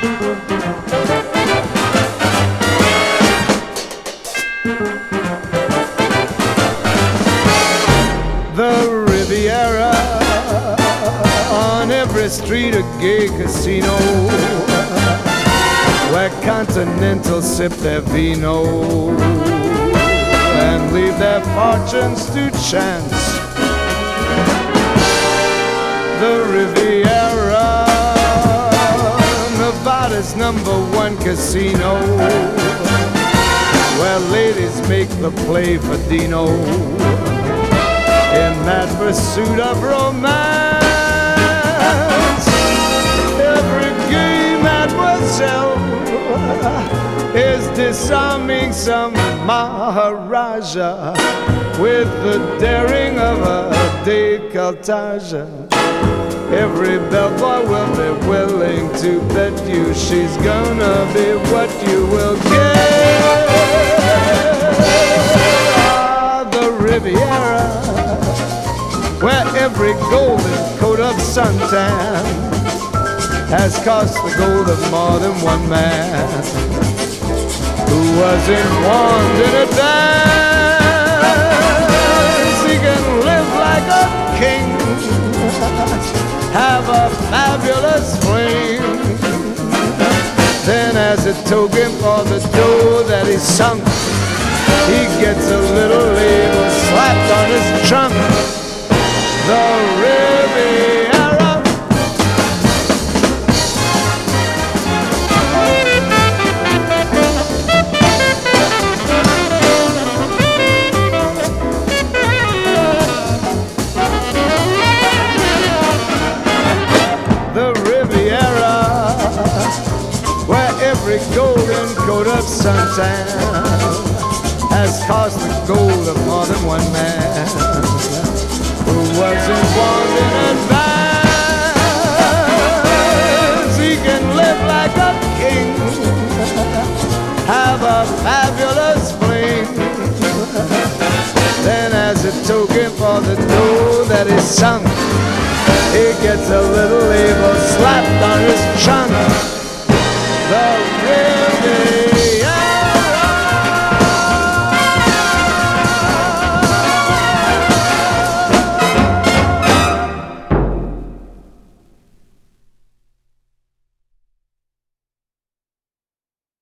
The Riviera, on every street a gay casino, where continentals sip their vino and leave their fortunes to chance. The Riviera, Nevada's #1 casino, where ladies make the play for Dino in that pursuit of romance. Every gay mademoiselle is disarming some Maharaja with the daring of a décolletage. Every bellboy will be willing to bet you she's gonna be what you will get. The Riviera, where every golden coat of suntan has cost the gold of more than one man who wasn't warned in advance. He can live like a king, have a fabulous fling, then as a token for the dough that he sunk, he gets a little label slapped on his trunk. The Riviera. The Riviera, where every golden coat of suntan has cost the gold of more than one man who wasn't warned in advance. He can live like a king, have a fabulous fling, then as a token for the dough that is sunk, he gets a little label slapped on his trunk. The Riviera.